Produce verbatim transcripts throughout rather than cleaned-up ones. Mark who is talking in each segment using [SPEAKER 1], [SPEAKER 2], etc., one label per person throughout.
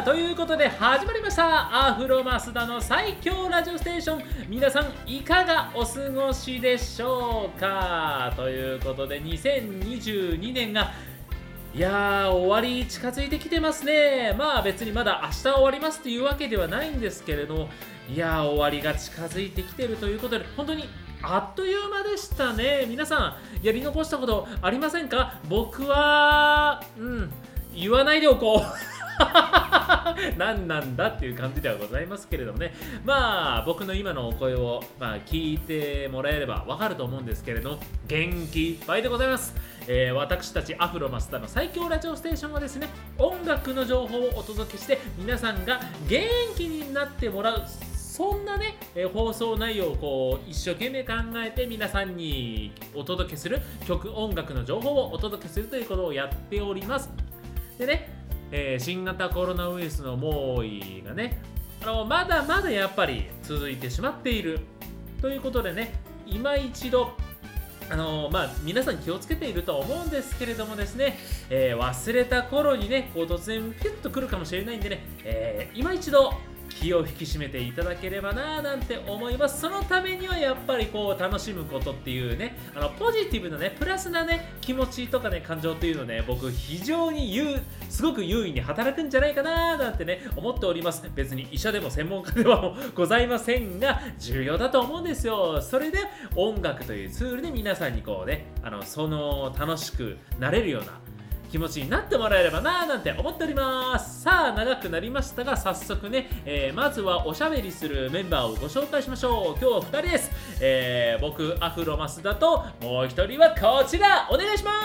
[SPEAKER 1] ということで始まりましたアフロマスダの最強ラジオステーション。皆さんいかがお過ごしでしょうか。ということでにせんにじゅうにねんがいやー終わり近づいてきてますね。まあ別にまだ明日終わりますというわけではないんですけれども、いやー終わりが近づいてきてるということで本当にあっという間でしたね。皆さんやり残したことありませんか。僕はうん言わないでおこう何なんだっていう感じではございますけれどもね。まあ僕の今のお声を、まあ、聞いてもらえればわかると思うんですけれども、元気いっぱいでございます。えー、私たちアフロマスターの最強ラジオステーションはですね、音楽の情報をお届けして皆さんが元気になってもらう、そんなね、えー、放送内容をこう一生懸命考えて皆さんにお届けする曲、音楽の情報をお届けするということをやっております。でね、えー、新型コロナウイルスの猛威がね、あのまだまだやっぱり続いてしまっているということでね、今一度あのまあ、皆さん気をつけているとは思うんですけれどもですね、えー、忘れた頃にねこう突然ピュッと来るかもしれないんでね、えー、今一度気を引き締めていただければななんて思います。そのためにはやっぱりこう楽しむことっていうね、あのポジティブなねプラスなね気持ちとかね感情っていうのね、僕非常に優すごく優位に働くんじゃないかななんてね思っております。別に医者でも専門家ではもございませんが重要だと思うんですよ。それで音楽というツールで皆さんにこうね、あのその楽しくなれるような気持ちになってもらえればなーなんて思っております。さあ長くなりましたが早速ね、えー、まずはおしゃべりするメンバーをご紹介しましょう。今日はふたりです。えー、僕アフロマスダともうひとりはこちらお願いします。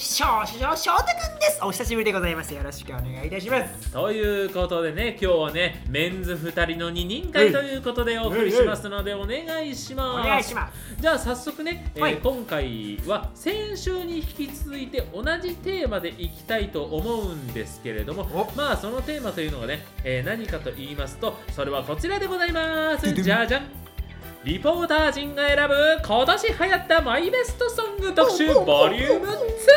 [SPEAKER 2] しょうしょうしょうたくんです。お久しぶりでございます。よろしくお願いいたします。
[SPEAKER 1] ということでね、今日はねメンズふたりのににん会ということでお送りしますのでお願いします。
[SPEAKER 2] お願いします。
[SPEAKER 1] じゃあ早速ね、えー
[SPEAKER 2] はい、
[SPEAKER 1] 今回は先週に引き続いて同じテーマでいきたいと思うんですけれども、まあそのテーマというのがね、えー、何かと言いますと、それはこちらでございます。じゃじゃん、リポーター陣が選ぶ今年流行ったマイベストソング特集ボリューム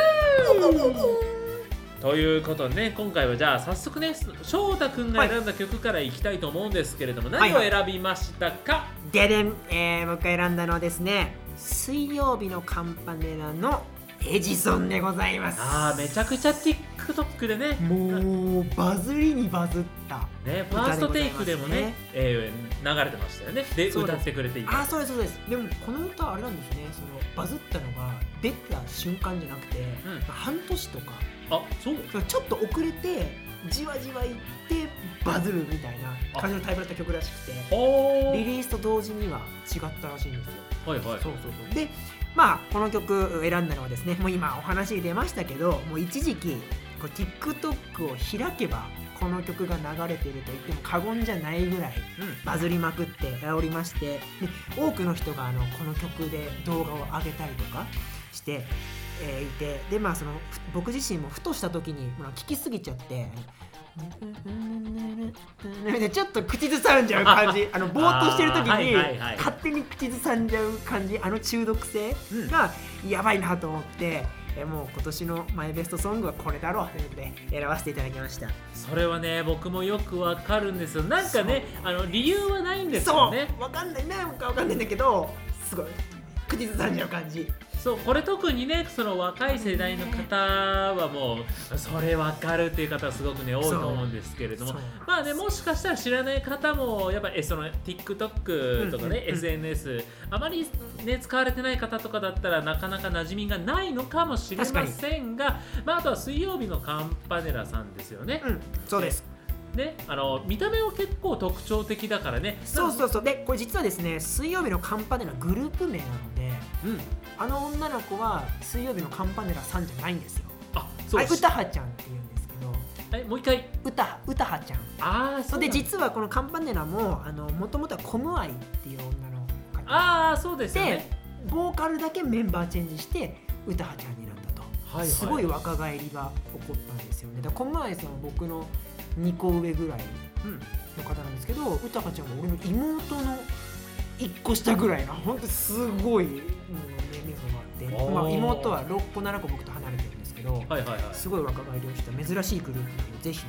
[SPEAKER 1] ツーということでね、今回はじゃあ早速ね翔太くんが選んだ曲からいきたいと思うんですけれども、何を選びましたか。はい、
[SPEAKER 2] ででん、えー、僕が選んだのはですね、水曜日のカンパネラのエジソンでございます。
[SPEAKER 1] あー、めちゃくちゃ TikTok でね
[SPEAKER 2] もうバズりにバズった
[SPEAKER 1] ね、ファーストテイクでもね、えー、流れてましたよね。で歌ってくれていた。
[SPEAKER 2] あ、そうですそうです。でもこの歌あれなんですね、そのバズったのが出た瞬間じゃなくて、うん、半年とか、あ、そうちょっと遅れてじわじわいってバズるみたいな感じのタイプだった曲らしくて、リリースと同時には違ったらしいんですよ。はいはい。そうそうそう。で、まあこの曲選んだのはですね、もう今お話に出ましたけど、もう一時期こう TikTok を開けばこの曲が流れていると言っても過言じゃないぐらいバズりまくっておりまして、で多くの人があのこの曲で動画を上げたりとかして、えー、いて、でまあその僕自身もふとした時に、まあ、聞きすぎちゃってちょっと口ずさんじゃう感じあのぼーっとしてる時に、はいはいはい、勝手に口ずさんじゃう感じ、あの中毒性がやばいなと思って、えもう今年のマイベストソングはこれだろうということで選ばせていただきました。
[SPEAKER 1] それはね僕もよくわかるんですよ。なんかね、あの理由はないんですよね。
[SPEAKER 2] そうわかんないなんかわかんないんだけど、すごい口ずさんじゃう感じ。
[SPEAKER 1] そう、これ特にねその若い世代の方はもうそれ分かるっていう方はすごくね多いと思うんですけれども、まあねもしかしたら知らない方もやっぱりその TikTok とかね、うんうんうん、エスエヌエス あまりね使われてない方とかだったらなかなか馴染みがないのかもしれませんが、まあ、あとは水曜日のカンパネラさんですよね。
[SPEAKER 2] うん、そうです。
[SPEAKER 1] ね、あの見た目は結構特徴的だからね。
[SPEAKER 2] そうそうそう。でこれ実はですね、水曜日のカンパネラグループ名なので、うん、あの女の子は水曜日のカンパネラさんじゃないんですよ。あ、そうです。歌葉ちゃんって言うんですけど、
[SPEAKER 1] えもう一回
[SPEAKER 2] 歌歌葉ちゃん。
[SPEAKER 1] ああ、そう
[SPEAKER 2] で実はこのカンパネラもあの元々はコムアイっていう女の方。
[SPEAKER 1] ああ、そうですよね。
[SPEAKER 2] でボーカルだけメンバーチェンジして歌葉ちゃんになったと、はいはい、すごい若返りが起こったんですよね。だからコムアイさんは僕のにこ上ぐらいの方なんですけど、うん、歌葉ちゃんは俺の妹のいっこ下ぐらいの本当すごい年齢差があって、まあ、妹はろっこななこ僕と離れてるんですけど、はいはいはい、すごい若返りをした珍しいグループなのでぜひね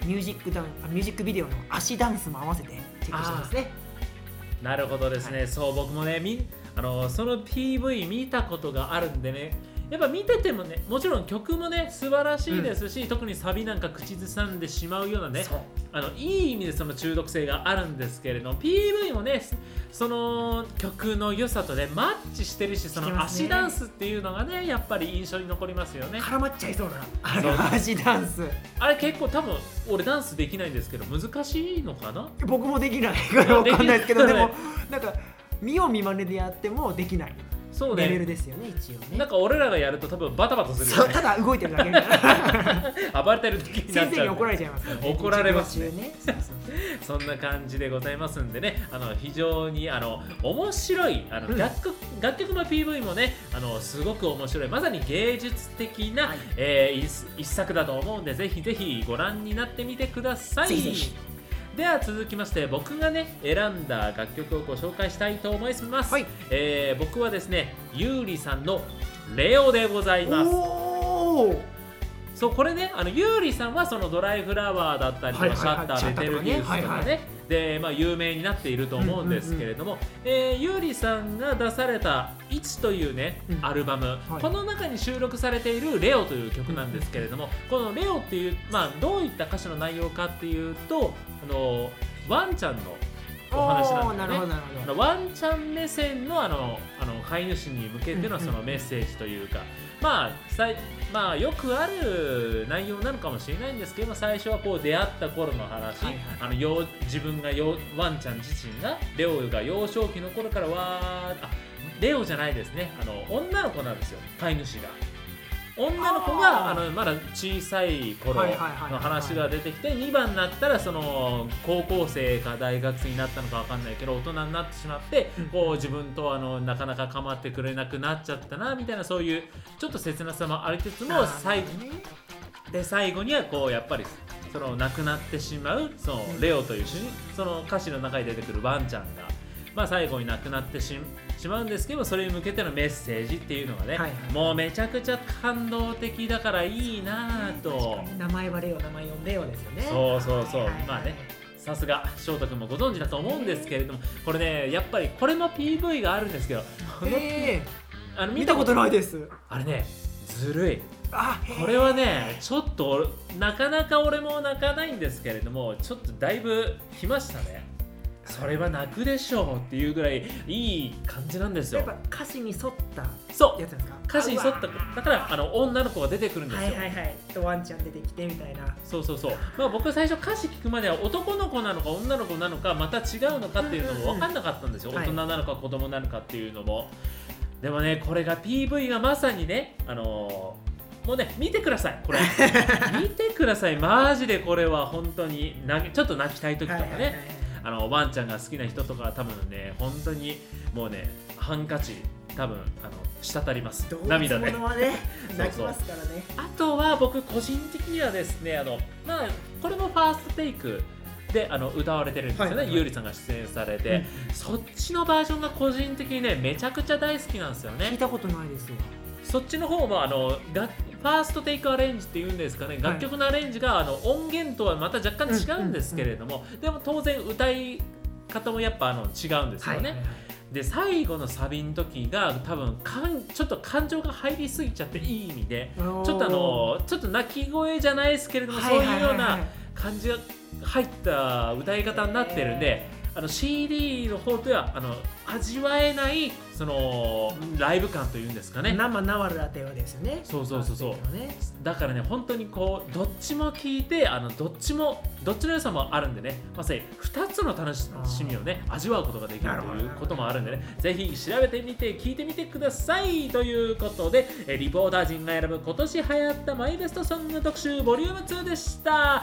[SPEAKER 2] ミュージックダンミュージックビデオの足ダンスも合わせてチェックしてますね。
[SPEAKER 1] なるほどですね、はい、そう僕もねみあのその ピーブイ 見たことがあるんでね、やっぱ見ててもね、もちろん曲もね素晴らしいですし、うん、特にサビなんか口ずさんでしまうようなね、あのいい意味でその中毒性があるんですけれども、 ピーブイ もねその曲の良さとねマッチしてるし、その足ダンスっていうのがねやっぱり印象に残りますよね。
[SPEAKER 2] 絡まっちゃいそうなあの足ダンス、
[SPEAKER 1] あれ結構多分俺ダンスできないんですけど難しいのかな。
[SPEAKER 2] 僕もできないから分かんないですけどでもなんか見よう見まねでやってもできない
[SPEAKER 1] そうね、
[SPEAKER 2] レベルですよね一応ね。
[SPEAKER 1] なんか俺らがやると多分バタバタする
[SPEAKER 2] よね。そうただ動いてるだけみたいな
[SPEAKER 1] 暴れてる時になっちゃう、
[SPEAKER 2] 先生に怒られちゃいますからね。
[SPEAKER 1] 怒られますね。
[SPEAKER 2] ねそう
[SPEAKER 1] そうそんな感じでございますんでね、あの非常にあの面白いあの、うん、楽, 楽曲の ピーブイ もねあのすごく面白い、まさに芸術的な、はいえー、一, 一作だと思うんで、ぜひぜひご覧になってみてください。ぜひぜひ。では続きまして僕がね選んだ楽曲をご紹介したいと思います、はいえー、僕はですね優里さんのレオでございます。おーそうこれねあの優里さんはそのドライフラワーだったりとか、はいはいはい、シャッター、ベテルギウスとかね、はいはい、で、まあ、有名になっていると思うんですけれども、うんうんうんえー、優里さんが出されたいちというね、うん、アルバム、はい、この中に収録されているレオという曲なんですけれども、このレオっていう、まあ、どういった歌詞の内容かっていうとあのワンちゃんのお話なんだよね。ワンちゃん目線のあのあの飼い主に向けてのそのメッセージというか、まあさいまあ、よくある内容なのかもしれないんですけど、最初はこう出会った頃の話、はいはい、あの幼自分が幼ワンちゃん自身がレオが幼少期の頃からわーあレオじゃないですねあの女の子なんですよ飼い主が。女の子があのまだ小さい頃の話が出てきて、にばんになったらその高校生か大学生になったのか分かんないけど大人になってしまって、こう自分とあのなかなか構ってくれなくなっちゃったなみたいな、そういうちょっと切なさもありつつも最後で最後にはこうやっぱりその亡くなってしまうそのレオというその歌詞の中に出てくるワンちゃんが、まあ、最後に亡くなってしまうんですけど、それに向けてのメッセージっていうのがね、はいはい、もうめちゃくちゃ感動的だからいいなぁと。
[SPEAKER 2] 名前はレオ、名前呼んでよですよね。
[SPEAKER 1] そうそうそう、はいはいはい、まあねさすが翔太君もご存知だと思うんですけれども、これねやっぱりこれも ピーブイ があるんですけど、
[SPEAKER 2] えー、あの見たことないです。
[SPEAKER 1] あれねずるい。あこれはねちょっとなかなか俺も泣かないんですけれども、ちょっとだいぶ来ましたね。それは泣くでしょうっていうぐらいいい感じなんですよ。
[SPEAKER 2] やっぱ歌詞に沿ったやつですか。
[SPEAKER 1] 歌詞に沿っただからあの女の子が出てくるんですよ。
[SPEAKER 2] はいはいはい。とワンちゃん出てきてみたいな。
[SPEAKER 1] そうそうそう。まあ僕最初歌詞聞くまでは男の子なのか女の子なのかまた違うのかっていうのも分かんなかったんですよ。うんうんうん、大人なのか子供なのかっていうのも。はい、でもねこれが ピーブイ がまさにねあのー。もうね見てくださいこれ見てくださいマジでこれは本当になちょっと泣きたい時とかね、はいはいはいはい、あのワンちゃんが好きな人とかは多分ね本当にもうねハンカチ多分あの滴ります涙で、ね、
[SPEAKER 2] 泣きますからね。
[SPEAKER 1] あとは僕個人的にはですねあのまあこれもファーストテイクであの歌われてるんですよね、はいはいはい、優里さんが出演されて、うん、そっちのバージョンが個人的にねめちゃくちゃ大好きなんですよね。
[SPEAKER 2] 聞いたことないですよ。
[SPEAKER 1] そっちの方もあの楽ファーストテイクアレンジっていうんですかね、楽曲のアレンジがあの音源とはまた若干違うんですけれども、うんうんうん、でも当然歌い方もやっぱあの違うんですよね、はいはいはい、で最後のサビの時が多分かんちょっと感情が入りすぎちゃっていい意味でちょっとあのちょっと泣き声じゃないですけれども、はいはいはいはい、そういうような感じが入った歌い方になってるんで、あの シーディー の方ではあの味わえないそのライブ感というんですかね。
[SPEAKER 2] 生生ラテはですよね。
[SPEAKER 1] そうそうそうそう、ね、だからね本当にこうどっちも聞いてあのどっちもどっちの良さもあるんでね、まさにふたつの楽しみをね味わうことができるということもあるんでね、ぜひ調べてみて聞いてみてくださいということで、リポーター陣が選ぶ今年流行ったマイベストソング特集ボリュームツーでした。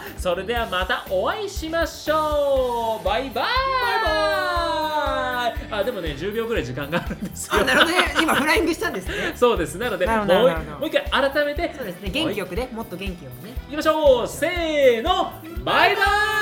[SPEAKER 1] それではまたお会いしましょう。バイバイバイバイ。あでもねじゅうびょうぐらい時間があるんですよ。
[SPEAKER 2] あなるほどね。今フライングしたんですね。
[SPEAKER 1] そうです。なのでもうもう一回改めて
[SPEAKER 2] そうですね元気よくねもっと元気よくね
[SPEAKER 1] いきましょう。せーのバイバイ。